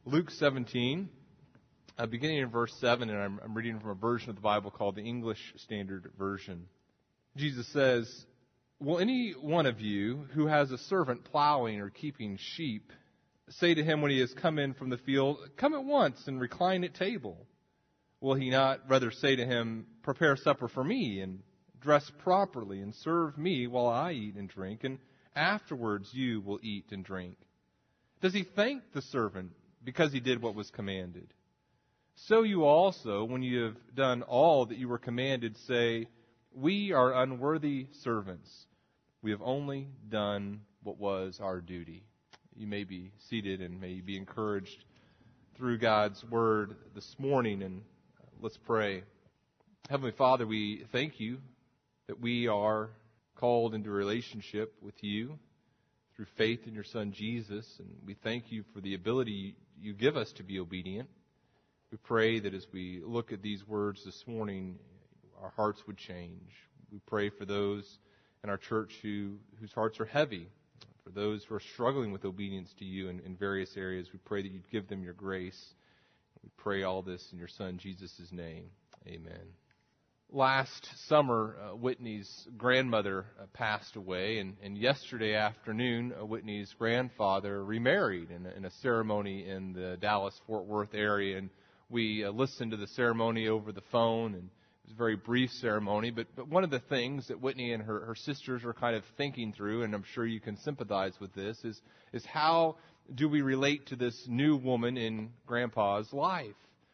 Luke 17, beginning in verse 7, and I'm reading from a version of the Bible called the English Standard Version. Jesus says, "Will any one of you who has a servant plowing or keeping sheep say to him when he has come in from the field, 'Come at once and recline at table'? Will he not rather say to him, 'Prepare supper for me and dress properly and serve me while I eat and drink, and afterwards you will eat and drink'? Does he thank the servant because he did what was commanded? So you also, when you have done all that you were commanded, say, 'We are unworthy servants. We have only done what was our duty.'" You may be seated and may be encouraged through God's Word this morning, and let's pray. Heavenly Father, we thank you that we are called into a relationship with you through faith in your Son Jesus, and we thank you for the ability you give us to be obedient. We pray that as we look at these words this morning, our hearts would change. We pray for those in our church whose hearts are heavy, for those who are struggling with obedience to you in various areas. We pray that you'd give them your grace. We pray all this in your Son Jesus' name. Amen. Last summer, Whitney's grandmother passed away, and yesterday afternoon, Whitney's grandfather remarried in a ceremony in the Dallas-Fort Worth area, and we listened to the ceremony over the phone, and it was a very brief ceremony, but one of the things that Whitney and her sisters are kind of thinking through, and I'm sure you can sympathize with this, is how do we relate to this new woman in Grandpa's life?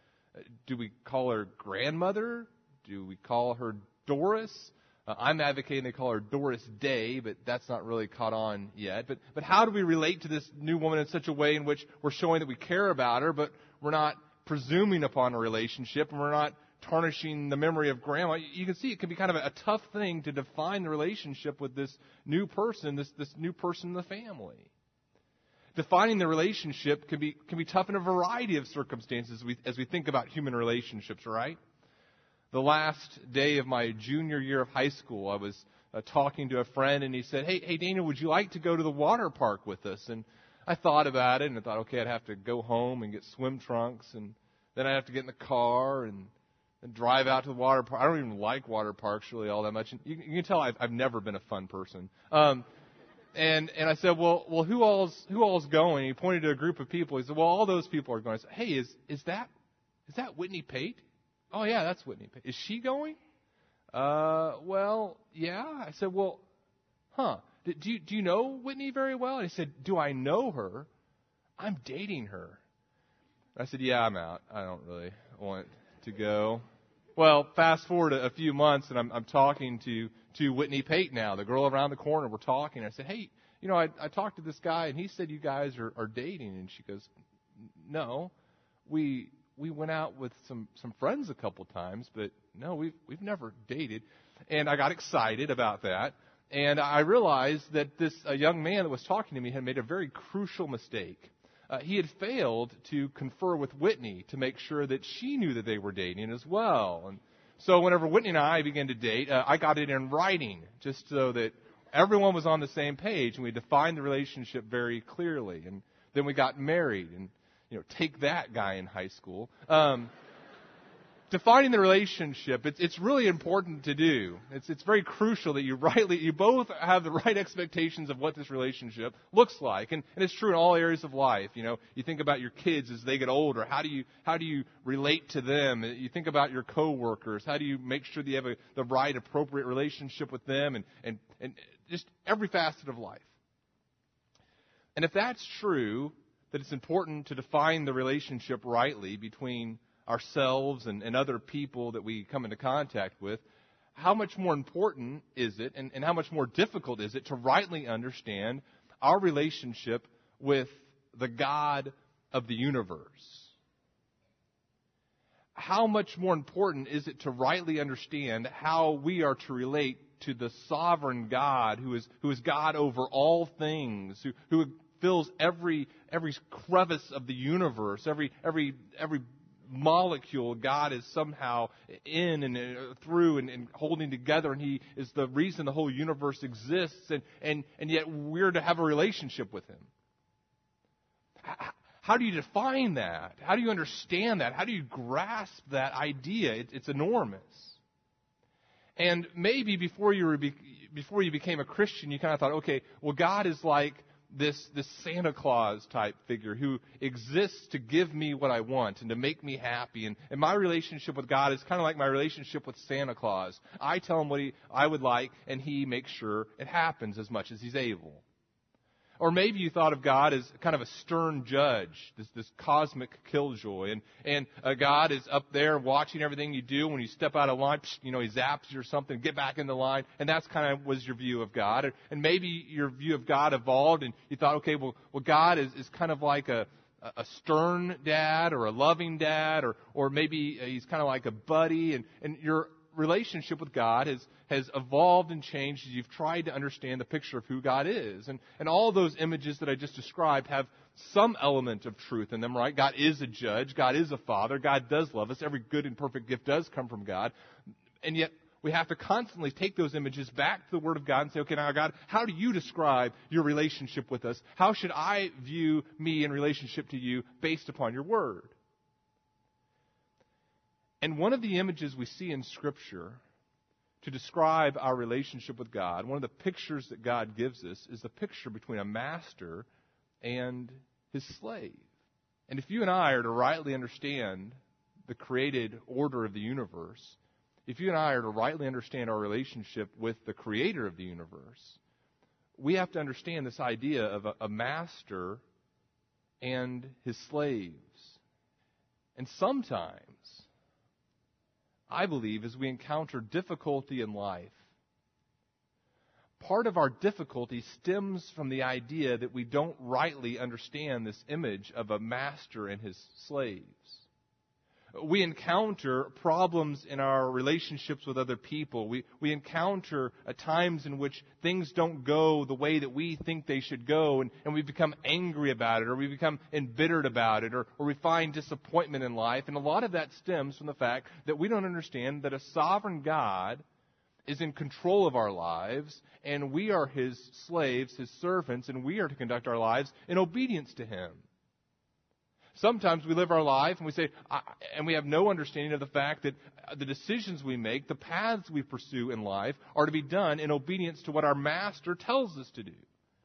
Do we call her grandmother? Do we call her Doris? I'm advocating they call her Doris Day, but that's not really caught on yet. But how do we relate to this new woman in such a way in which we're showing that we care about her, but we're not presuming upon a relationship, and we're not tarnishing the memory of Grandma? You can see it can be kind of a tough thing to define the relationship with this new person, this new person in the family. Defining the relationship can be tough in a variety of circumstances as we think about human relationships, right? The last day of my junior year of high school, I was talking to a friend, and he said, Hey, Daniel, would you like to go to the water park with us? And I thought about it, and I thought, okay, I'd have to go home and get swim trunks, and then I'd have to get in the car and drive out to the water park. I don't even like water parks really all that much. And you can tell I've never been a fun person. And I said, well, who all's going? And he pointed to a group of people. He said, well, all those people are going. I said, hey, is that Whitney Pate? Oh, yeah, that's Whitney Pate. Is she going? Well, yeah. I said, well, do you know Whitney very well? And he said, do I know her? I'm dating her. I said, yeah, I'm out. I don't really want to go. Well, fast forward a few months, and I'm talking to Whitney Pate now, the girl around the corner. We're talking. I said, hey, I talked to this guy, and he said you guys are dating. And she goes, no, we went out with some friends a couple times, but no, we've never dated. And I got excited about that. And I realized that this young man that was talking to me had made a very crucial mistake. He had failed to confer with Whitney to make sure that she knew that they were dating as well. And so whenever Whitney and I began to date, I got it in writing just so that everyone was on the same page, and we defined the relationship very clearly. And then we got married, and take that guy in high school. Defining the relationship, it's really important to do. It's very crucial that you both have the right expectations of what this relationship looks like, and it's true in all areas of life. You think about your kids as they get older. How do you relate to them? You think about your coworkers. How do you make sure that you have the right, appropriate relationship with them, and just every facet of life. And if that's true, that it's important to define the relationship rightly between ourselves and other people that we come into contact with, how much more important is it and how much more difficult is it to rightly understand our relationship with the God of the universe? How much more important is it to rightly understand how we are to relate to the sovereign God who is God over all things, who fills every crevice of the universe, every molecule God is somehow in and through and holding together, and He is the reason the whole universe exists, and yet we're to have a relationship with Him. how do you define that? How do you understand that? How do you grasp that idea? It's enormous. And maybe before you became a Christian, you kind of thought, okay, well, God is like this Santa Claus type figure who exists to give me what I want and to make me happy. And my relationship with God is kind of like my relationship with Santa Claus. I tell him what I would like, and he makes sure it happens as much as he's able. Or maybe you thought of God as kind of a stern judge, this cosmic killjoy, and God is up there watching everything you do. When you step out of line, he zaps you or something, get back in the line, and that's kind of was your view of God. And maybe your view of God evolved, and you thought, okay, well God is kind of like a stern dad or a loving dad, or maybe he's kind of like a buddy, and your relationship with God has evolved and changed as you've tried to understand the picture of who God is. And all those images that I just described have some element of truth in them, right? God is a judge. God is a father. God does love us. Every good and perfect gift does come from God. And yet we have to constantly take those images back to the Word of God and say, okay, now God, how do you describe your relationship with us? How should I view me in relationship to you based upon your Word? And one of the images we see in Scripture to describe our relationship with God, one of the pictures that God gives us, is the picture between a master and his slave. And if you and I are to rightly understand the created order of the universe, if you and I are to rightly understand our relationship with the Creator of the universe, we have to understand this idea of a master and his slaves. And sometimes, I believe, as we encounter difficulty in life, part of our difficulty stems from the idea that we don't rightly understand this image of a master and his slaves. We encounter problems in our relationships with other people. We encounter times in which things don't go the way that we think they should go, and we become angry about it, or we become embittered about it, or we find disappointment in life. And a lot of that stems from the fact that we don't understand that a sovereign God is in control of our lives, and we are his slaves, his servants, and we are to conduct our lives in obedience to him. Sometimes we live our life and we say, and we have no understanding of the fact that the decisions we make, the paths we pursue in life, are to be done in obedience to what our Master tells us to do.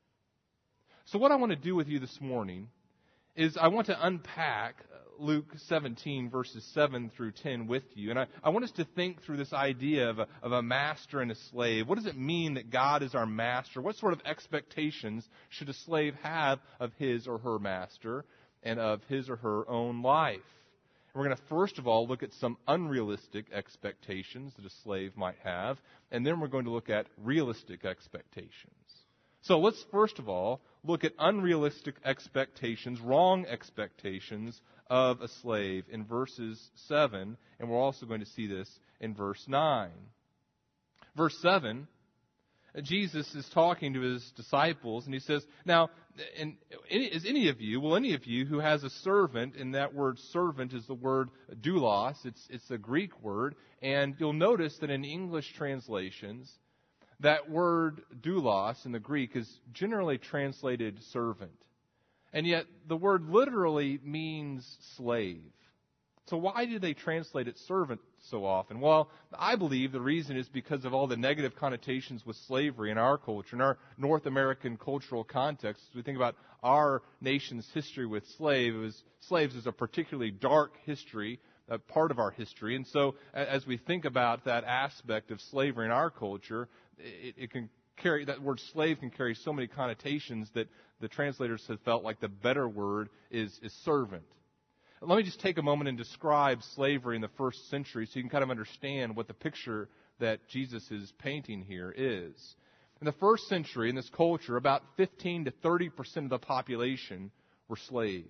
So what I want to do with you this morning is I want to unpack Luke 17, verses 7 through 10 with you. And I want us to think through this idea of a master and a slave. What does it mean that God is our master? What sort of expectations should a slave have of his or her master and of his or her own life? And we're going to first of all look at some unrealistic expectations that a slave might have, and then we're going to look at realistic expectations. So let's first of all look at unrealistic expectations, wrong expectations of a slave in verses 7, and we're also going to see this in verse 9. Verse 7, Jesus is talking to his disciples, and he says, now, will any of you who has a servant, and that word servant is the word doulos, it's a Greek word, and you'll notice that in English translations, that word doulos in the Greek is generally translated servant. And yet the word literally means slave. So why do they translate it servant so often? Well, I believe the reason is because of all the negative connotations with slavery in our culture, in our North American cultural context. As we think about our nation's history with slaves is a particularly dark history, a part of our history. And so as we think about that aspect of slavery in our culture, it can carry, that word slave can carry so many connotations that the translators have felt like the better word is servant. Let me just take a moment and describe slavery in the first century so you can kind of understand what the picture that Jesus is painting here is. In the first century, in this culture, about 15 to 30% of the population were slaves.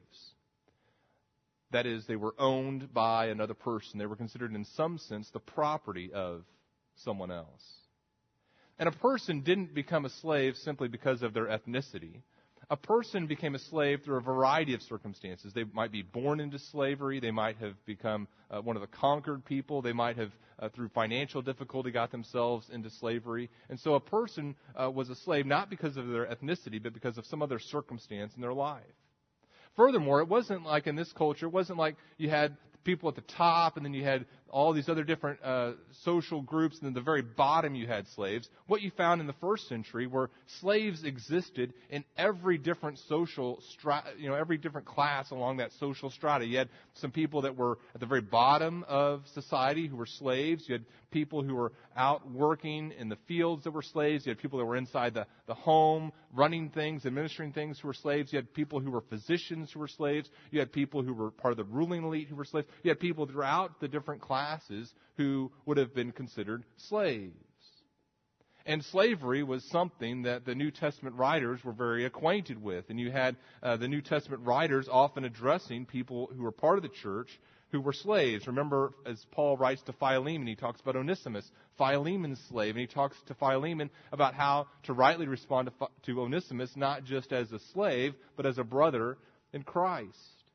That is, they were owned by another person. They were considered, in some sense, the property of someone else. And a person didn't become a slave simply because of their ethnicity. A person became a slave through a variety of circumstances. They might be born into slavery. They might have become one of the conquered people. They might have, through financial difficulty, got themselves into slavery. And so a person was a slave not because of their ethnicity, but because of some other circumstance in their life. Furthermore, it wasn't like in this culture, it wasn't like you had people at the top and then you had all these other different social groups, and at the very bottom you had slaves. What you found in the first century were slaves existed in every different social every different class along that social strata. You had some people that were at the very bottom of society who were slaves. You had people who were out working in the fields that were slaves. You had people that were inside the home running things, administering things who were slaves. You had people who were physicians who were slaves. You had people who were part of the ruling elite who were slaves. You had people throughout the different classes who would have been considered slaves. And slavery was something that the New Testament writers were very acquainted with. And you had the New Testament writers often addressing people who were part of the church who were slaves. Remember, as Paul writes to Philemon, he talks about Onesimus, Philemon's slave, and he talks to Philemon about how to rightly respond to Onesimus, not just as a slave, but as a brother in Christ.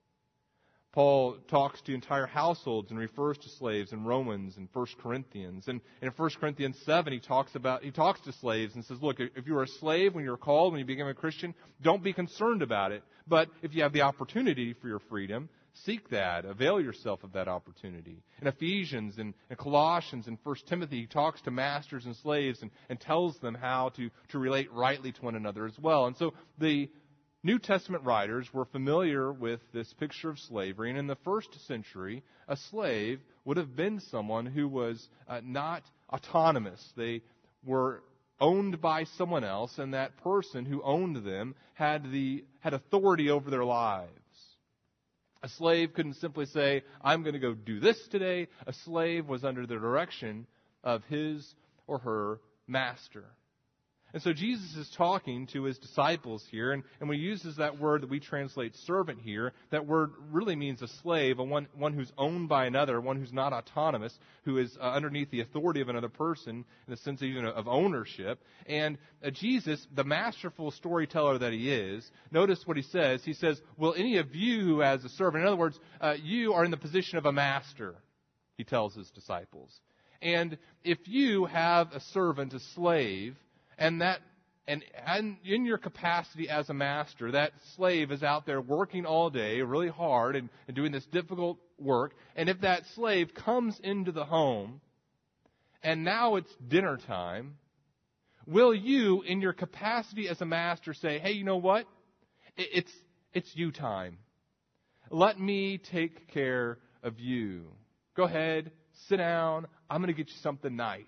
Paul talks to entire households and refers to slaves in Romans and 1 Corinthians. And in 1 Corinthians 7, he talks to slaves and says, look, if you're a slave when you're called, when you become a Christian, don't be concerned about it. But if you have the opportunity for your freedom, seek that. Avail yourself of that opportunity. In Ephesians and Colossians and 1 Timothy, he talks to masters and slaves and tells them how to relate rightly to one another as well. And so the New Testament writers were familiar with this picture of slavery, and in the first century, a slave would have been someone who was not autonomous. They were owned by someone else, and that person who owned them had authority over their lives. A slave couldn't simply say, I'm going to go do this today. A slave was under the direction of his or her master. And so Jesus is talking to his disciples here, and when he uses that word that we translate servant here, that word really means a slave, one who's owned by another, one who's not autonomous, who is underneath the authority of another person in the sense even of ownership. And Jesus, the masterful storyteller that he is, notice what he says. He says, will any of you who has a servant, in other words, you are in the position of a master, he tells his disciples. And if you have a servant, a slave, and in your capacity as a master, that slave is out there working all day, really hard, and doing this difficult work. And if that slave comes into the home, and now it's dinner time, will you, in your capacity as a master, say, hey, you know what? It's you time. Let me take care of you. Go ahead, sit down. I'm going to get you something nice.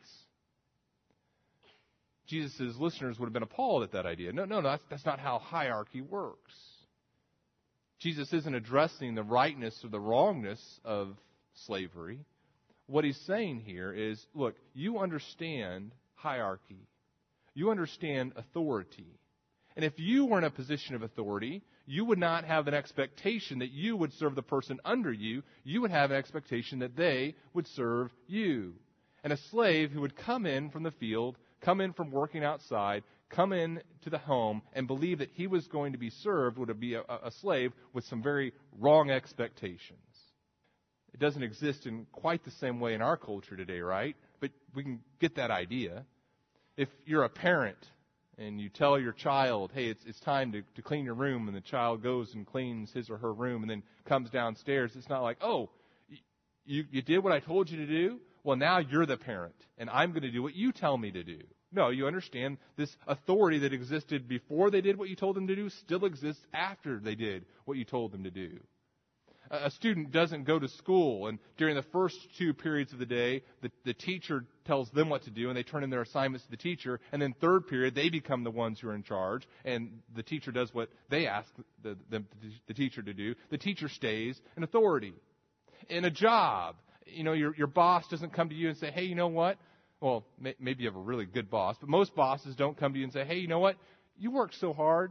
Jesus' listeners would have been appalled at that idea. No, that's not how hierarchy works. Jesus isn't addressing the rightness or the wrongness of slavery. What he's saying here is, look, you understand hierarchy. You understand authority. And if you were in a position of authority, you would not have an expectation that you would serve the person under you. You would have an expectation that they would serve you. And a slave who would come in from the field, come in from working outside, come in to the home, and believe that he was going to be served would be a slave with some very wrong expectations. It doesn't exist in quite the same way in our culture today, right? But we can get that idea. If you're a parent and you tell your child, hey, it's time to clean your room, and the child goes and cleans his or her room and then comes downstairs, it's not like, oh, you did what I told you to do? Well, now you're the parent, and I'm going to do what you tell me to do. No, you understand this authority that existed before they did what you told them to do still exists after they did what you told them to do. A student doesn't go to school, and during the first 2 periods of the day, the teacher tells them what to do, and they turn in their assignments to the teacher, and then third period, they become the ones who are in charge, and the teacher does what they ask the teacher to do. The teacher stays in authority. In a job, your boss doesn't come to you and say, hey, you know what? Well, maybe you have a really good boss, but most bosses don't come to you and say, hey, you know what? You work so hard.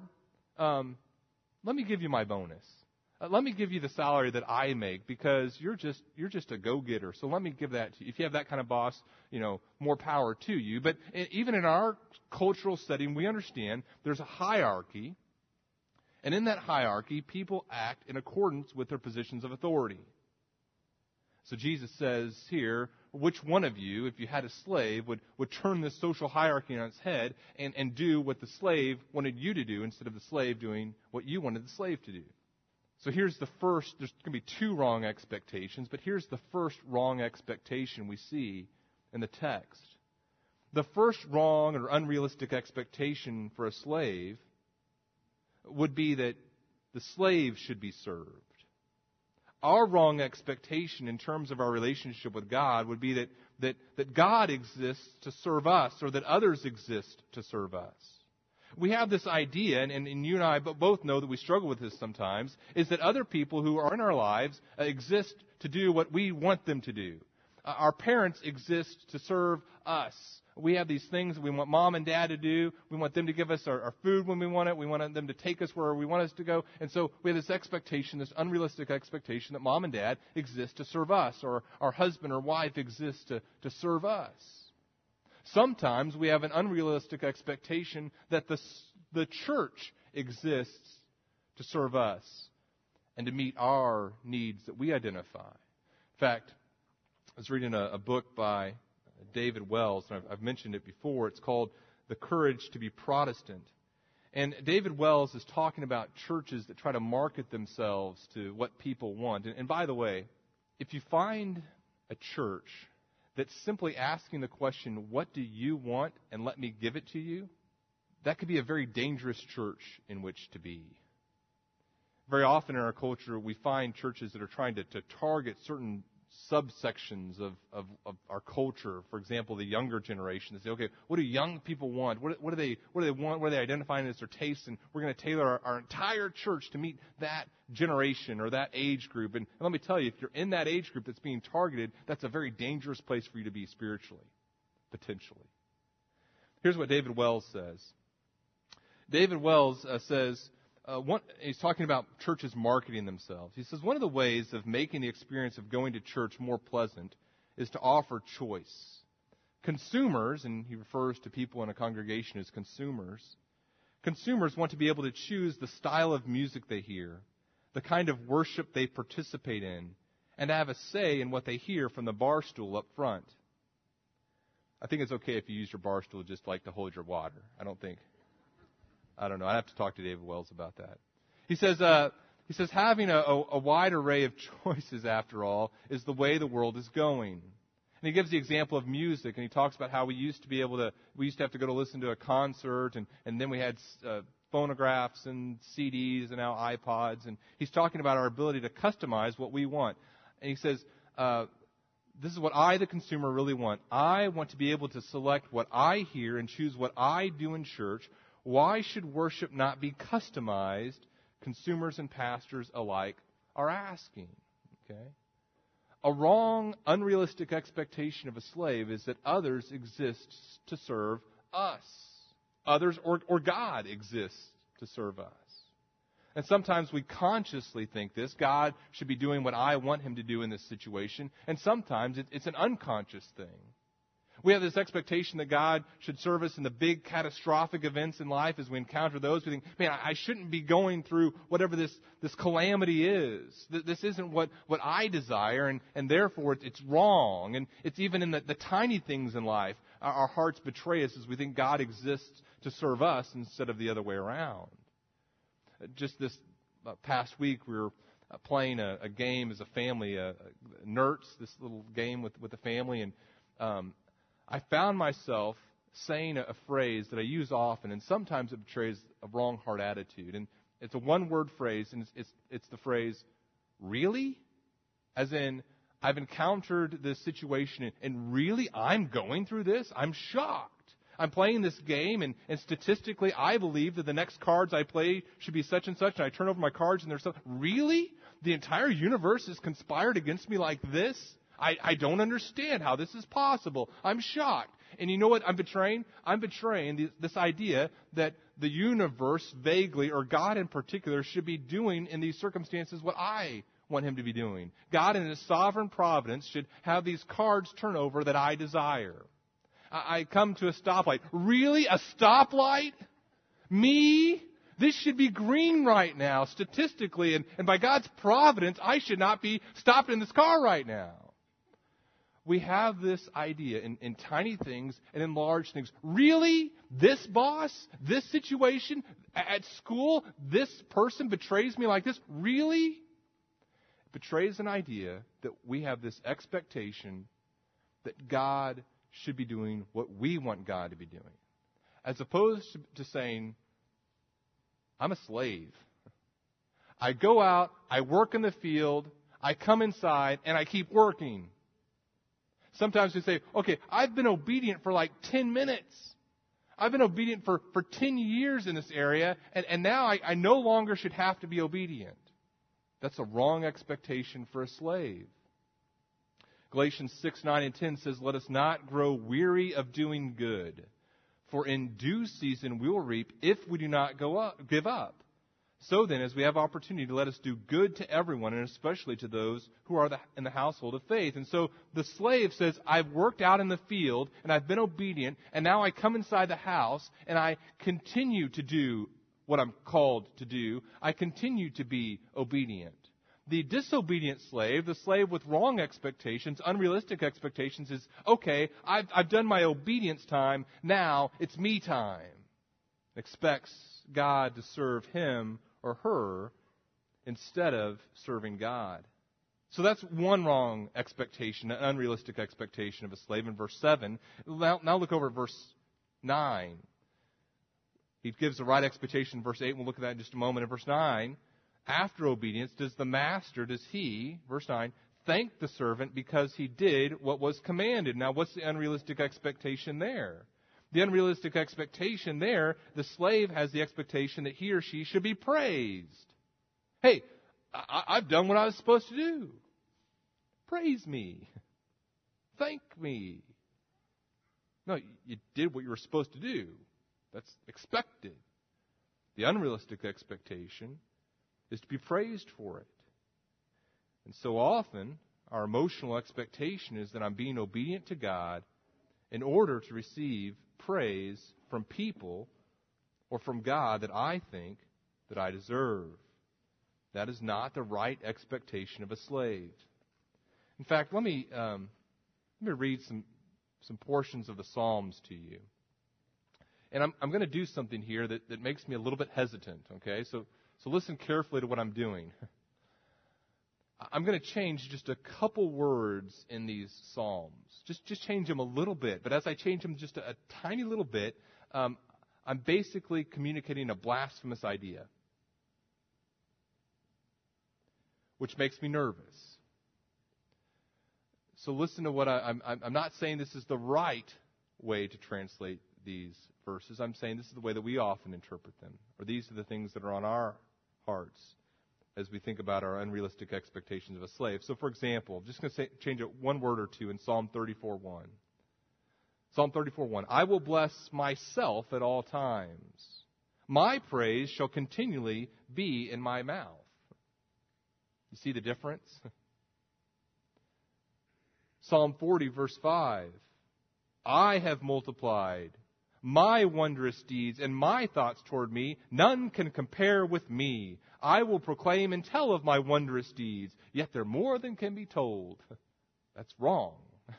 Let me give you my bonus. Let me give you the salary that I make because you're just a go-getter. So let me give that to you. If you have that kind of boss, more power to you. But even in our cultural setting, we understand there's a hierarchy. And in that hierarchy, people act in accordance with their positions of authority. So Jesus says here, which one of you, if you had a slave, would turn this social hierarchy on its head and do what the slave wanted you to do instead of the slave doing what you wanted the slave to do? So here's the first, there's going to be two wrong expectations, but here's the first wrong expectation we see in the text. The first wrong or unrealistic expectation for a slave would be that the slave should be served. Our wrong expectation in terms of our relationship with God would be that God exists to serve us, or that others exist to serve us. We have this idea, and you and I both know that we struggle with this sometimes, is that other people who are in our lives exist to do what we want them to do. Our parents exist to serve us. We have these things that we want mom and dad to do. We want them to give us our food when we want it. We want them to take us where we want us to go. And so we have this expectation, this unrealistic expectation that mom and dad exist to serve us, or our husband or wife exists to serve us. Sometimes we have an unrealistic expectation that the church exists to serve us and to meet our needs that we identify. In fact, I was reading a book by David Wells, and I've mentioned it before. It's called The Courage to be Protestant. And David Wells is talking about churches that try to market themselves to what people want. And by the way, if you find a church that's simply asking the question, what do you want, and let me give it to you, that could be a very dangerous church in which to be. Very often in our culture, we find churches that are trying to target certain subsections of our culture. For example, the younger generation. They say, okay, what do young people want? What do they want? What are they identifying as their tastes? And we're going to tailor our entire church to meet that generation or that age group. And let me tell you, if you're in that age group that's being targeted, that's a very dangerous place for you to be spiritually, potentially. Here's what David Wells says. David Wells says, he's talking about churches marketing themselves. He says, one of the ways of making the experience of going to church more pleasant is to offer choice. Consumers, and he refers to people in a congregation as consumers want to be able to choose the style of music they hear, the kind of worship they participate in, and have a say in what they hear from the bar stool up front. I think it's okay if you use your bar stool just like to hold your water. I don't know. I'd have to talk to David Wells about that. He says having a wide array of choices, after all, is the way the world is going. And he gives the example of music, and he talks about how we used to have to go to listen to a concert, and then we had phonographs and CDs and now iPods. And he's talking about our ability to customize what we want. And he says, this is what I, the consumer, really want. I want to be able to select what I hear and choose what I do in church. Why should worship not be customized? Consumers and pastors alike are asking. Okay? A wrong, unrealistic expectation of a slave is that others exist to serve us. Others or God exists to serve us. And sometimes we consciously think this. God should be doing what I want him to do in this situation. And sometimes it's an unconscious thing. We have this expectation that God should serve us in the big catastrophic events in life. As we encounter those, we think, man, I shouldn't be going through whatever this calamity is. This isn't what I desire, and therefore it's wrong. And it's even in the tiny things in life. Our hearts betray us as we think God exists to serve us instead of the other way around. Just this past week, we were playing a game as a family, Nerds, this little game with the family, and I found myself saying a phrase that I use often, and sometimes it betrays a wrong heart attitude. And it's a one-word phrase, and it's the phrase, really? As in, I've encountered this situation, and really, I'm going through this? I'm shocked. I'm playing this game, and statistically, I believe that the next cards I play should be such and such, and I turn over my cards, and there's something. Really? The entire universe has conspired against me like this? I don't understand how this is possible. I'm shocked. And you know what I'm betraying? I'm betraying this idea that the universe vaguely, or God in particular, should be doing in these circumstances what I want him to be doing. God in his sovereign providence should have these cards turn over that I desire. I come to a stoplight. Really? A stoplight? Me? This should be green right now, statistically. And by God's providence, I should not be stopped in this car right now. we have this idea in tiny things and in large things. Really? This boss? This situation? At school? This person betrays me like this? Really? It betrays an idea that we have this expectation that God should be doing what we want God to be doing. As opposed to saying, I'm a slave. I go out, I work in the field, I come inside, and I keep working. Sometimes we say, okay, I've been obedient for like 10 minutes. I've been obedient for 10 years in this area, and now I no longer should have to be obedient. That's a wrong expectation for a slave. Galatians 6, 9, and 10 says, let us not grow weary of doing good, for in due season we will reap if we do not give up. So then, as we have opportunity, let us do good to everyone, and especially to those who are in the household of faith. And so the slave says, I've worked out in the field, and I've been obedient, and now I come inside the house, and I continue to do what I'm called to do. I continue to be obedient. The disobedient slave, the slave with wrong expectations, unrealistic expectations, is, okay, I've done my obedience time, now it's me time. Expects God to serve him or her instead of serving God. So that's one wrong expectation, an unrealistic expectation of a slave in verse 7. Now look over at verse 9. He gives the right expectation in verse 8. We'll look at that in just a moment. In verse 9, after obedience, does he, verse 9, thank the servant because he did what was commanded? Now, what's the unrealistic expectation there? The unrealistic expectation there, the slave has the expectation that he or she should be praised. Hey, I've done what I was supposed to do. Praise me. Thank me. No, you did what you were supposed to do. That's expected. The unrealistic expectation is to be praised for it. And so often, our emotional expectation is that I'm being obedient to God in order to receive praise from people or from God that I think that I deserve. That is not the right expectation of a slave. In fact, let me read some portions of the Psalms to you. And I'm going to do something here that makes me a little bit hesitant, okay? So listen carefully to what I'm doing. I'm going to change just a couple words in these Psalms. Just change them a little bit. But as I change them just a tiny little bit, I'm basically communicating a blasphemous idea, which makes me nervous. So listen to what I'm not saying this is the right way to translate these verses. I'm saying this is the way that we often interpret them, or these are the things that are on our hearts as we think about our unrealistic expectations of a slave. So, for example, I'm just going to change it one word or two in Psalm 34:1. Psalm 34:1. I will bless myself at all times. My praise shall continually be in my mouth. You see the difference? Psalm 40, verse 5. I have multiplied my wondrous deeds and my thoughts toward me. None can compare with me. I will proclaim and tell of my wondrous deeds, yet they're more than can be told. That's wrong.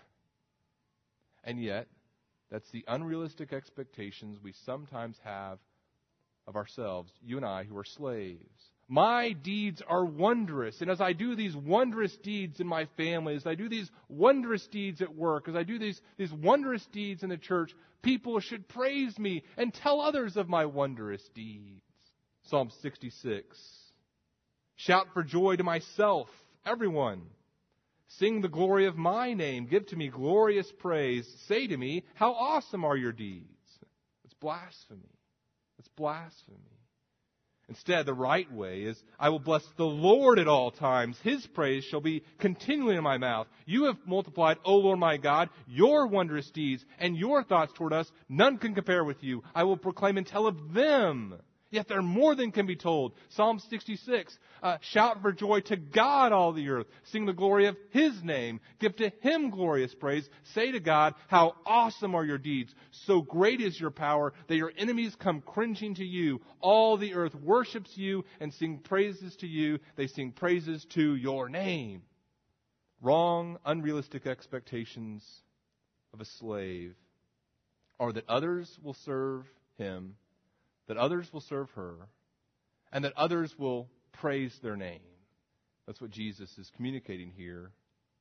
And yet, that's the unrealistic expectations we sometimes have of ourselves, you and I who are slaves. My deeds are wondrous, and as I do these wondrous deeds in my family, as I do these wondrous deeds at work, as I do these wondrous deeds in the church, people should praise me and tell others of my wondrous deeds. Psalm 66. Shout for joy to myself, everyone. Sing the glory of my name. Give to me glorious praise. Say to me, how awesome are your deeds. It's blasphemy. It's blasphemy. Instead, the right way is, I will bless the Lord at all times. His praise shall be continually in my mouth. You have multiplied, O Lord my God, your wondrous deeds and your thoughts toward us. None can compare with you. I will proclaim and tell of them. Yet they're more than can be told. Psalm 66. Shout for joy to God, all the earth. Sing the glory of His name. Give to Him glorious praise. Say to God, how awesome are your deeds. So great is your power that your enemies come cringing to you. All the earth worships you and sing praises to you. They sing praises to your name. wrong, unrealistic expectations of a slave are that others will serve him, that others will serve her, and that others will praise their name. That's what Jesus is communicating here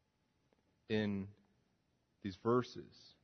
in these verses.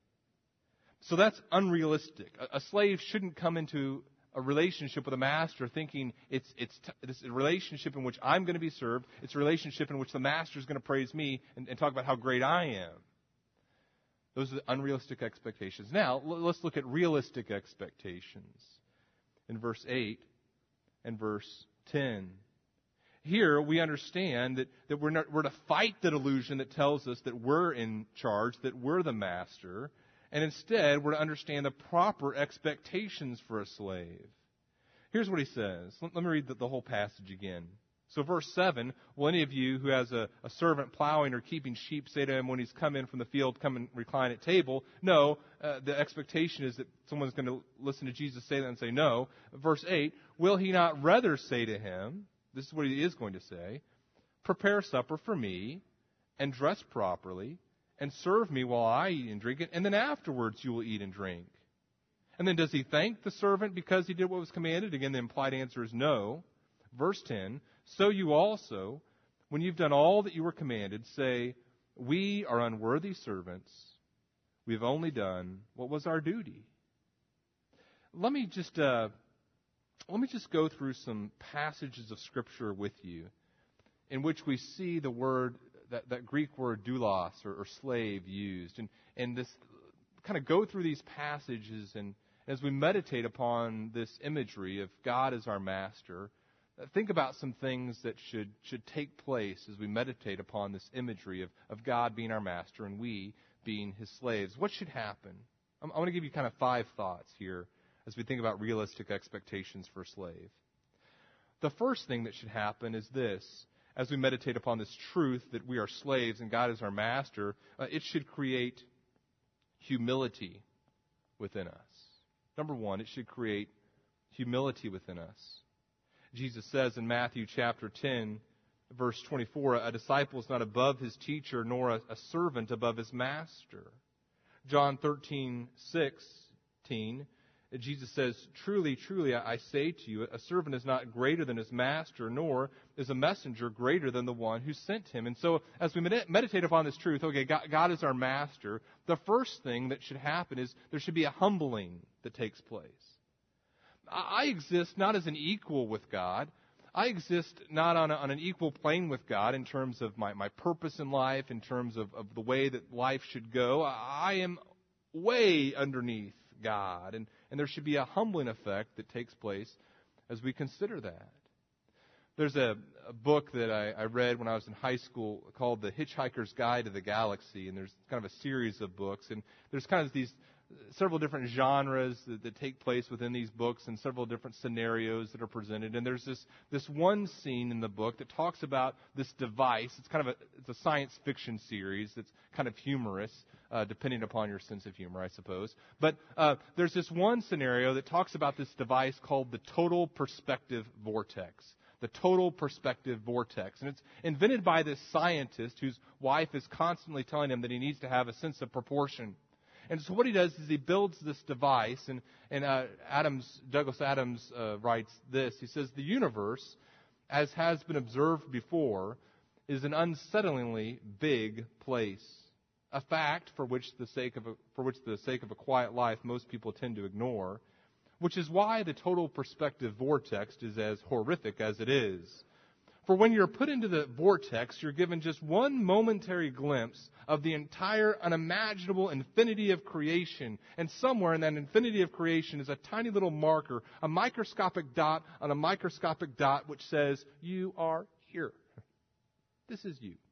So that's unrealistic. A slave shouldn't come into a relationship with a master thinking it's a relationship in which I'm going to be served. It's a relationship in which the master is going to praise me and talk about how great I am. Those are the unrealistic expectations. Now, let's look at realistic expectations in verse 8 and verse 10. Here we understand that we're to fight the delusion that tells us that we're in charge, that we're the master, and instead we're to understand the proper expectations for a slave. Here's what he says. Let me read the whole passage again. So verse 7, will any of you who has a servant plowing or keeping sheep say to him when he's come in from the field, come and recline at table? No, the expectation is that someone's going to listen to Jesus say that and say no. Verse 8, will he not rather say to him, this is what he is going to say, prepare supper for me and dress properly and serve me while I eat and drink it, and then afterwards you will eat and drink. And then does he thank the servant because he did what was commanded? Again, the implied answer is no. Verse 10, so you also, when you've done all that you were commanded, say, we are unworthy servants. We have only done what was our duty. Let me just go through some passages of Scripture with you in which we see the word, that Greek word doulos or slave used. And this kind of go through these passages, and as we meditate upon this imagery of God as our master, think about some things that should take place as we meditate upon this imagery of God being our master and we being his slaves. What should happen? I want to give you kind of 5 thoughts here as we think about realistic expectations for a slave. The first thing that should happen is this. As we meditate upon this truth that we are slaves and God is our master, it should create humility within us. Number 1, it should create humility within us. Jesus says in Matthew chapter 10, verse 24, a disciple is not above his teacher, nor a servant above his master. John 13:16, Jesus says, truly, truly, I say to you, a servant is not greater than his master, nor is a messenger greater than the one who sent him. And so, as we meditate upon this truth, okay, God is our master, the first thing that should happen is there should be a humbling that takes place. I exist not as an equal with God. I exist not on an equal plane with God in terms of my purpose in life, in terms of the way that life should go. I am way underneath God. And there should be a humbling effect that takes place as we consider that. There's a book that I read when I was in high school called The Hitchhiker's Guide to the Galaxy, and there's kind of a series of books, and there's kind of these several different genres that take place within these books and several different scenarios that are presented. And there's this one scene in the book that talks about this device. It's a science fiction series that's kind of humorous, depending upon your sense of humor, I suppose. But there's this one scenario that talks about this device called the total perspective vortex. The total perspective vortex. And it's invented by this scientist whose wife is constantly telling him that he needs to have a sense of proportion. And so what he does is he builds this device, and Douglas Adams writes this. He says, the universe, as has been observed before, is an unsettlingly big place. A fact for which the sake of a quiet life most people tend to ignore, which is why the total perspective vortex is as horrific as it is. For when you're put into the vortex, you're given just one momentary glimpse of the entire unimaginable infinity of creation. And somewhere in that infinity of creation is a tiny little marker, a microscopic dot on a microscopic dot which says, you are here. This is you.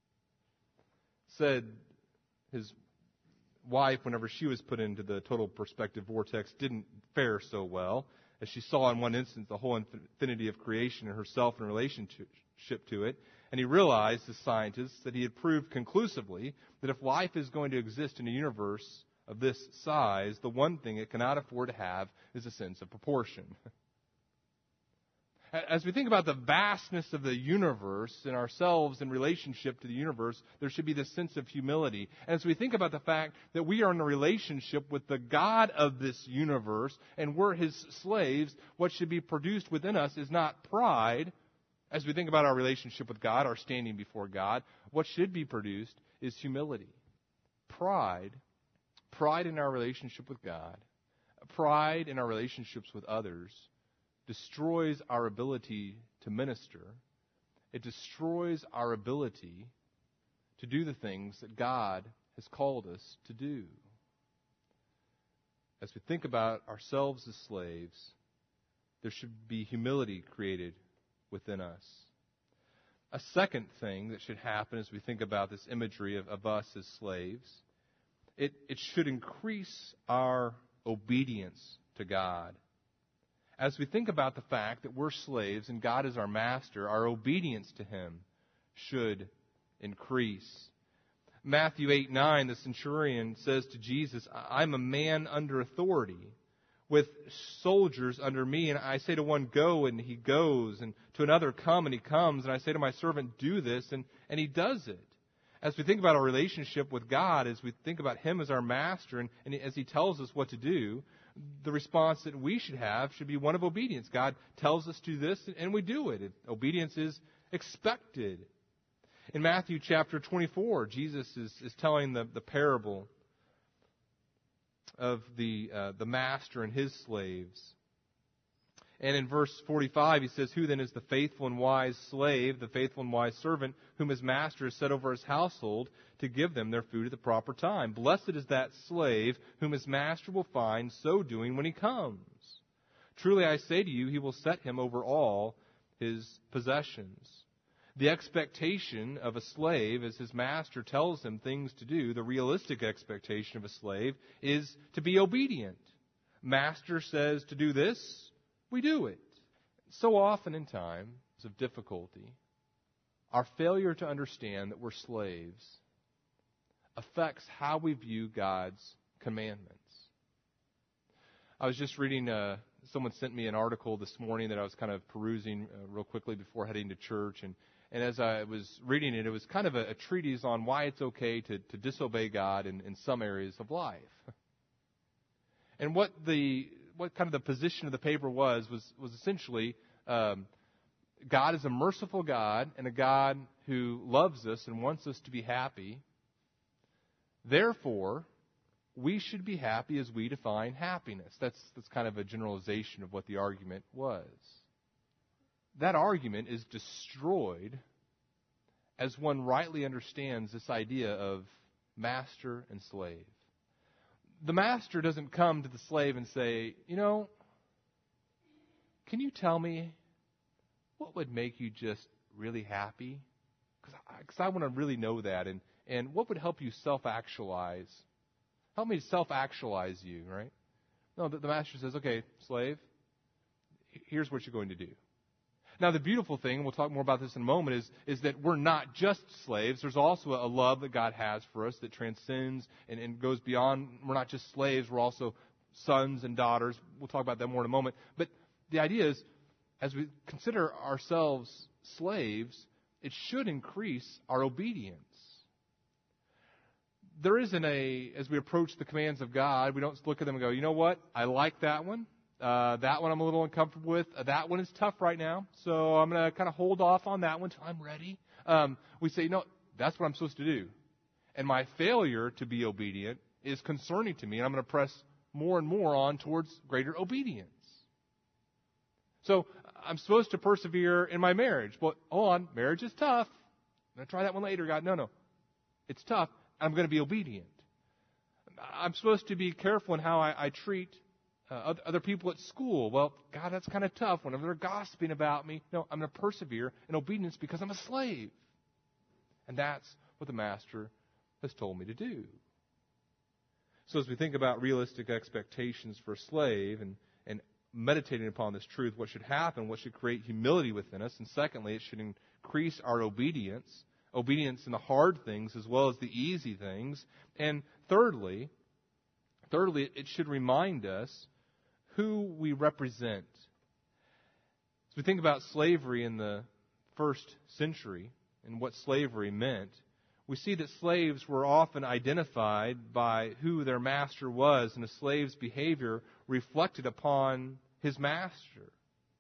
Said his wife, whenever she was put into the total perspective vortex, didn't fare so well, as she saw in one instance the whole infinity of creation and herself in relationship to it. And he realized, as scientists, that he had proved conclusively that if life is going to exist in a universe of this size, the one thing it cannot afford to have is a sense of proportion. As we think about the vastness of the universe and ourselves in relationship to the universe, there should be this sense of humility. And as we think about the fact that we are in a relationship with the God of this universe and we're His slaves, what should be produced within us is not pride. As we think about our relationship with God, our standing before God, what should be produced is humility. Pride in our relationship with God, pride in our relationships with others, destroys our ability to minister. It destroys our ability to do the things that God has called us to do. As we think about ourselves as slaves, there should be humility created within us. A second thing that should happen as we think about this imagery of us as slaves, it should increase our obedience to God. As we think about the fact that we're slaves and God is our master, our obedience to Him should increase. Matthew 8:9, the centurion says to Jesus, I'm a man under authority, with soldiers under me, and I say to one, go, and he goes, and to another, come, and he comes, and I say to my servant, do this, and he does it. As we think about our relationship with God, as we think about Him as our master, and as He tells us what to do, the response that we should have should be one of obedience. God tells us to do this, and we do it. Obedience is expected. In Matthew chapter 24, Jesus is telling the parable of the master and his slaves. And in verse 45, he says, who then is the faithful and wise slave, the faithful and wise servant, whom his master has set over his household to give them their food at the proper time? Blessed is that slave whom his master will find so doing when he comes. Truly I say to you, he will set him over all his possessions. The expectation of a slave, as his master tells him things to do, the realistic expectation of a slave is to be obedient. Master says to do this, we do it. So often in times of difficulty, our failure to understand that we're slaves affects how we view God's commandments. I was just reading, someone sent me an article this morning that I was kind of perusing real quickly before heading to church, and as I was reading it, it was kind of a treatise on why it's okay to disobey God in some areas of life. And what kind of the position of the paper was essentially God is a merciful God and a God who loves us and wants us to be happy. Therefore, we should be happy as we define happiness. That's kind of a generalization of what the argument was. That argument is destroyed as one rightly understands this idea of master and slave. The master doesn't come to the slave and say, can you tell me what would make you just really happy? Because I want to really know that. And what would help you self-actualize? Help me self-actualize you, right? No, the master says, okay, slave, here's what you're going to do. Now, the beautiful thing, and we'll talk more about this in a moment, is that we're not just slaves. There's also a love that God has for us that transcends and goes beyond. We're not just slaves. We're also sons and daughters. We'll talk about that more in a moment. But the idea is, as we consider ourselves slaves, it should increase our obedience. There isn't as we approach the commands of God, we don't look at them and go, you know what, I like that one. That one I'm a little uncomfortable with. That one is tough right now, so I'm going to kind of hold off on that one until I'm ready. We say, no, that's what I'm supposed to do. And my failure to be obedient is concerning to me, and I'm going to press more and more on towards greater obedience. So I'm supposed to persevere in my marriage. But hold on, marriage is tough. I'm going to try that one later, God. No. It's tough. I'm going to be obedient. I'm supposed to be careful in how I treat other people at school. Well, God, that's kind of tough. Whenever they're gossiping about me, no, I'm going to persevere in obedience because I'm a slave. And that's what the master has told me to do. So as we think about realistic expectations for a slave and meditating upon this truth, what should happen, what should create humility within us, and secondly, it should increase our obedience in the hard things as well as the easy things. And thirdly, it should remind us who we represent. As we think about slavery in the first century and what slavery meant, we see that slaves were often identified by who their master was, and a slave's behavior reflected upon his master.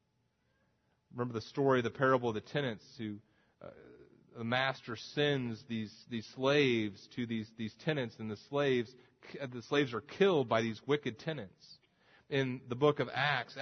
Remember the story, the parable of the tenants, who the master sends these slaves to these tenants, and the slaves are killed by these wicked tenants. In the book of Acts,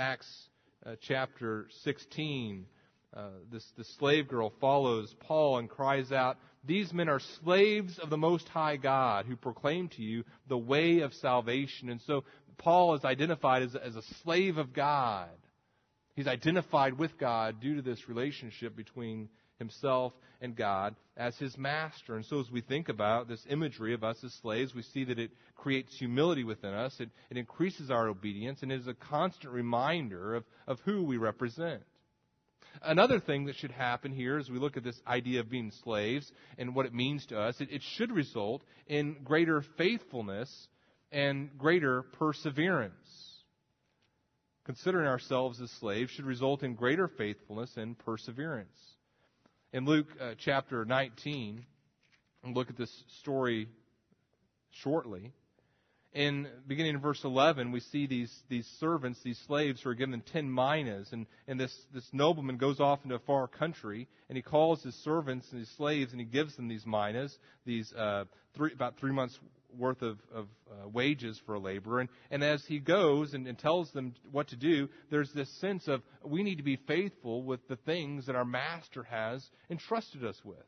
chapter 16, the slave girl follows Paul and cries out, "These men are slaves of the Most High God, who proclaim to you the way of salvation." And so Paul is identified as a slave of God. He's identified with God due to this relationship between himself and God as his master. And so as we think about this imagery of us as slaves, we see that it creates humility within us. It increases our obedience, and it is a constant reminder of who we represent. Another thing that should happen here as we look at this idea of being slaves and what it means to us, it should result in greater faithfulness and greater perseverance. Considering ourselves as slaves should result in greater faithfulness and perseverance. In Luke chapter 19, we'll look at this story shortly. Beginning in verse 11, we see these servants, these slaves who are given 10 minas, and this nobleman goes off into a far country, and he calls his servants and his slaves, and he gives them these minas, about 3 months worth of wages for a laborer. And as he goes and tells them what to do, there's this sense of we need to be faithful with the things that our master has entrusted us with.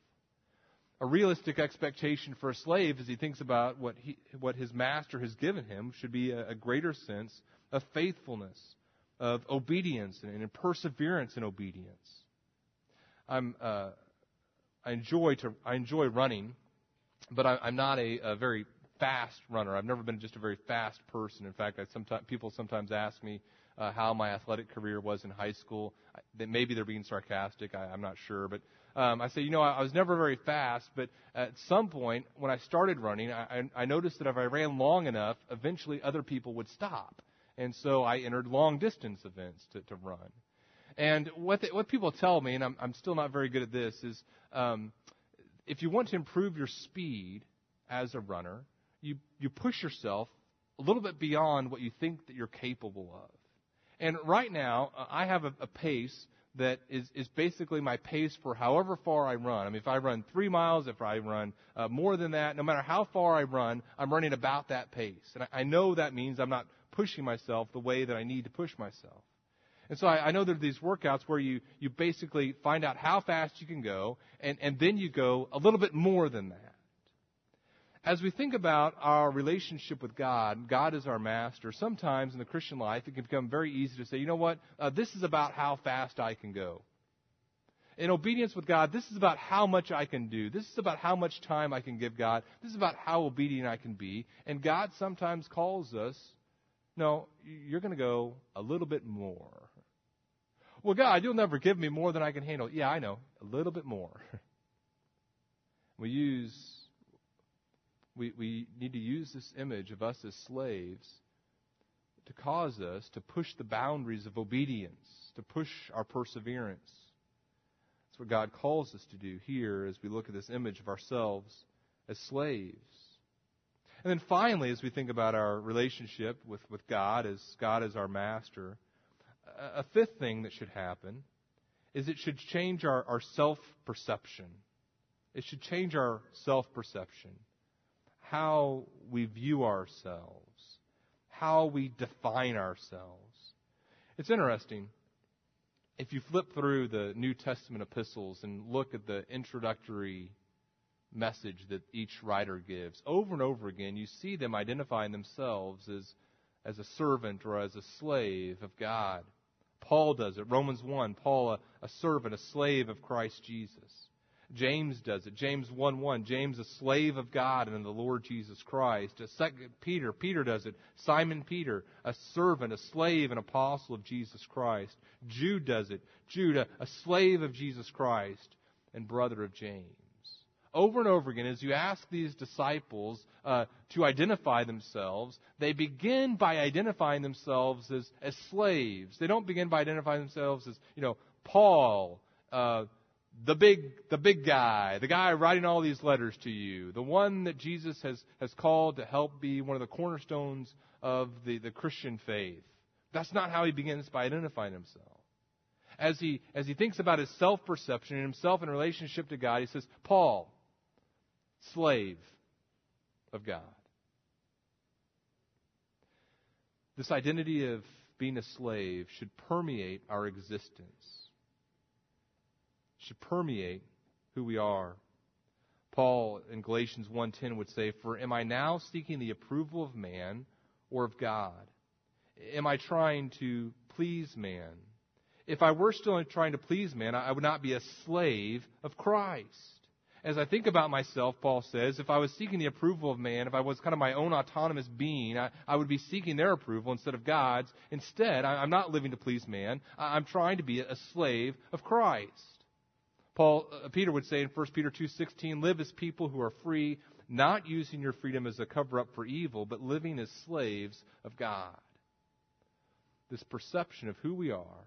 A realistic expectation for a slave as he thinks about what his master has given him should be a greater sense of faithfulness, of obedience, and perseverance in obedience. I enjoy running, but I'm not a very fast runner. I've never been just a very fast person. In fact, people sometimes ask me how my athletic career was in high school. Maybe they're being sarcastic. I'm not sure. But I say, I was never very fast. But at some point, when I started running, I noticed that if I ran long enough, eventually other people would stop. And so I entered long-distance events to run. And what people tell me, and I'm still not very good at this, is if you want to improve your speed as a runner, you push yourself a little bit beyond what you think that you're capable of. And right now, I have a pace that is basically my pace for however far I run. I mean, if I run 3 miles, if I run more than that, no matter how far I run, I'm running about that pace. And I know that means I'm not pushing myself the way that I need to push myself. And so I know there are these workouts where you basically find out how fast you can go, and then you go a little bit more than that. As we think about our relationship with God, God is our master. Sometimes in the Christian life, it can become very easy to say, you know what, this is about how fast I can go. In obedience with God, this is about how much I can do. This is about how much time I can give God. This is about how obedient I can be. And God sometimes calls us, no, you're going to go a little bit more. Well, God, you'll never give me more than I can handle. Yeah, I know, a little bit more. We need to use this image of us as slaves to cause us to push the boundaries of obedience, to push our perseverance. That's what God calls us to do here as we look at this image of ourselves as slaves. And then finally, as we think about our relationship with God as our master, a fifth thing that should happen is it should change our self-perception. It should change our self-perception. How we view ourselves, how we define ourselves. It's interesting. If you flip through the New Testament epistles and look at the introductory message that each writer gives, over and over again, you see them identifying themselves as a servant or as a slave of God. Paul does it. Romans 1, Paul, a servant, a slave of Christ Jesus. James does it. James 1:1, James, a slave of God and of the Lord Jesus Christ. Peter does it. Simon Peter, a servant, a slave, an apostle of Jesus Christ. Jude does it. Jude, a slave of Jesus Christ and brother of James. Over and over again, as you ask these disciples to identify themselves, they begin by identifying themselves as slaves. They don't begin by identifying themselves as, Paul, the big guy, the guy writing all these letters to you, the one that Jesus has called to help be one of the cornerstones of the Christian faith. That's not how he begins by identifying himself. As he thinks about his self-perception and himself in relationship to God, he says, Paul, slave of God. This identity of being a slave should permeate our existence. Should permeate who we are. Paul in Galatians 1:10 would say, "For am I now seeking the approval of man or of God? Am I trying to please man? If I were still trying to please man, I would not be a slave of Christ." As I think about myself, Paul says, if I was seeking the approval of man, if I was kind of my own autonomous being, I would be seeking their approval instead of God's. Instead, I'm not living to please man. I'm trying to be a slave of Christ. Peter would say in 1 Peter 2:16, "Live as people who are free, not using your freedom as a cover-up for evil, but living as slaves of God." This perception of who we are,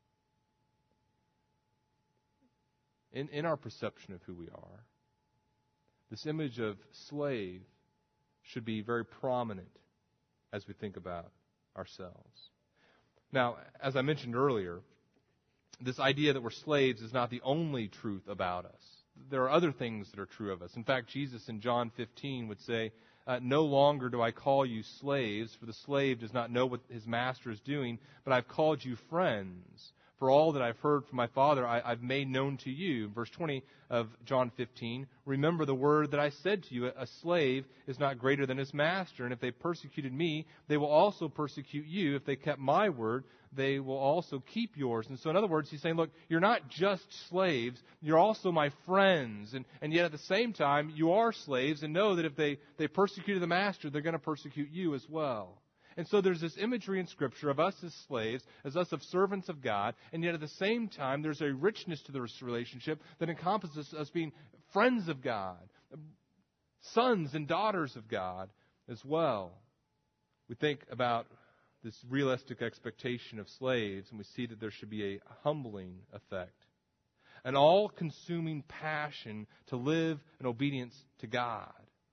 in our perception of who we are, this image of slave should be very prominent as we think about ourselves. Now, as I mentioned earlier, this idea that we're slaves is not the only truth about us. There are other things that are true of us. In fact, Jesus in John 15 would say, "No longer do I call you slaves, for the slave does not know what his master is doing, but I've called you friends. For all that I've heard from my Father, I've made known to you." Verse 20 of John 15, "Remember the word that I said to you, a slave is not greater than his master. And if they persecuted me, they will also persecute you. If they kept my word, they will also keep yours." And so in other words, he's saying, look, you're not just slaves, you're also my friends. And yet at the same time, you are slaves, and know that if they persecuted the master, they're going to persecute you as well. And so there's this imagery in Scripture of us as slaves, as us of servants of God, and yet at the same time, there's a richness to this relationship that encompasses us being friends of God, sons and daughters of God as well. We think about this realistic expectation of slaves, and we see that there should be a humbling effect, an all-consuming passion to live in obedience to God.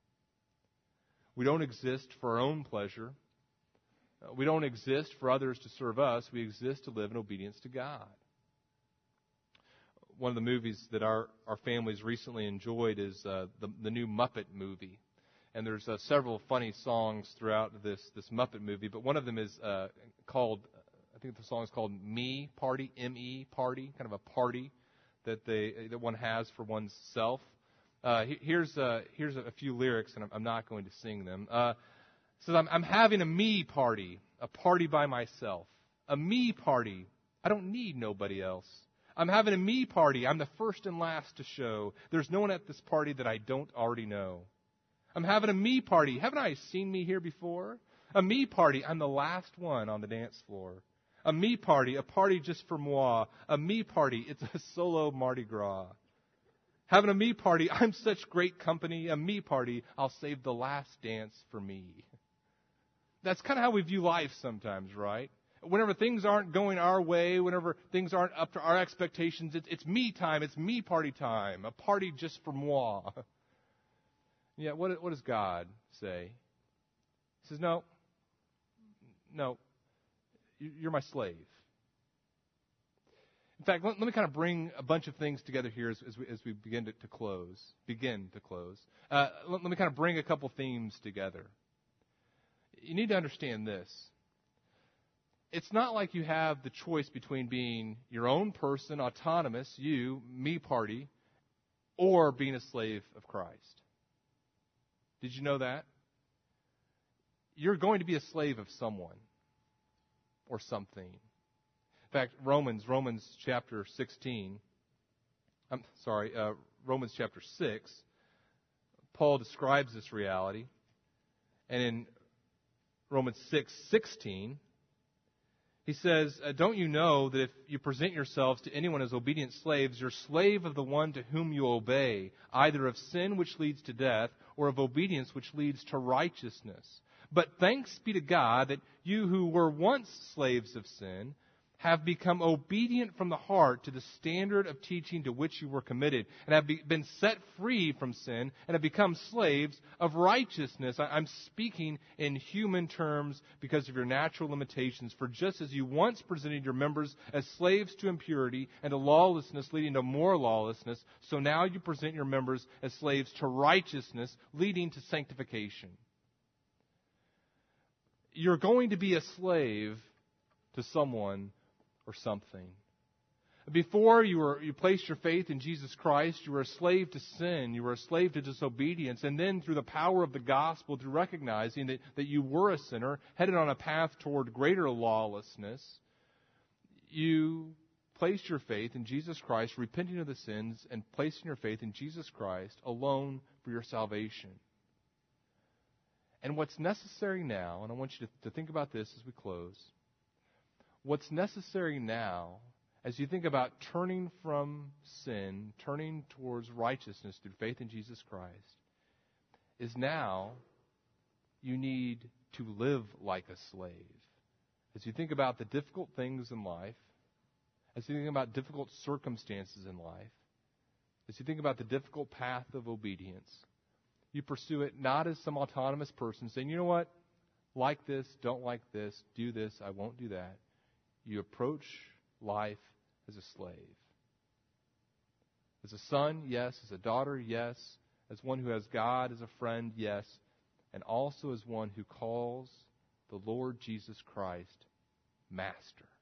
We don't exist for our own pleasure. We don't exist for others to serve us. We exist to live in obedience to God. One of the movies that our families recently enjoyed is the new Muppet movie. And there's several funny songs throughout this Muppet movie, but one of them is called, I think the song is called Me Party, M-E Party, kind of a party that one has for one's self. Here's a few lyrics, and I'm not going to sing them. It says, I'm having a me party, a party by myself. A me party. I don't need nobody else. I'm having a me party. I'm the first and last to show. There's no one at this party that I don't already know. I'm having a me party. Haven't I seen me here before? A me party. I'm the last one on the dance floor. A me party, a party just for moi. A me party. It's a solo Mardi Gras. Having a me party. I'm such great company. A me party. I'll save the last dance for me. That's kind of how we view life sometimes, right? Whenever things aren't going our way, whenever things aren't up to our expectations, it's me time, it's me party time, a party just for moi. Yeah, what does God say? He says, no, you're my slave. In fact, let me kind of bring a bunch of things together here as we begin to close. Let me kind of bring a couple themes together. You need to understand this. It's not like you have the choice between being your own person, autonomous, you, me party, or being a slave of Christ. Did you know that? You're going to be a slave of someone or something. In fact, Romans chapter 6, Paul describes this reality. And in Romans 6:16, he says, "Don't you know that if you present yourselves to anyone as obedient slaves, you're slave of the one to whom you obey, either of sin which leads to death, or of obedience which leads to righteousness? But thanks be to God that you who were once slaves of sin have become obedient from the heart to the standard of teaching to which you were committed, and have been set free from sin, and have become slaves of righteousness. I'm speaking in human terms because of your natural limitations. For just as you once presented your members as slaves to impurity and to lawlessness, leading to more lawlessness, so now you present your members as slaves to righteousness, leading to sanctification. You're going to be a slave to someone or something. Before you placed your faith in Jesus Christ, you were a slave to sin, you were a slave to disobedience, and then through the power of the gospel, through recognizing that you were a sinner, headed on a path toward greater lawlessness, you placed your faith in Jesus Christ, repenting of the sins, and placing your faith in Jesus Christ alone for your salvation. And what's necessary now, and I want you to think about this as we close, what's necessary now, as you think about turning from sin, turning towards righteousness through faith in Jesus Christ, is now you need to live like a slave. As you think about the difficult things in life, as you think about difficult circumstances in life, as you think about the difficult path of obedience, you pursue it not as some autonomous person saying, you know what, like this, don't like this, do this, I won't do that. You approach life as a slave. As a son, yes. As a daughter, yes. As one who has God as a friend, yes. And also as one who calls the Lord Jesus Christ Master.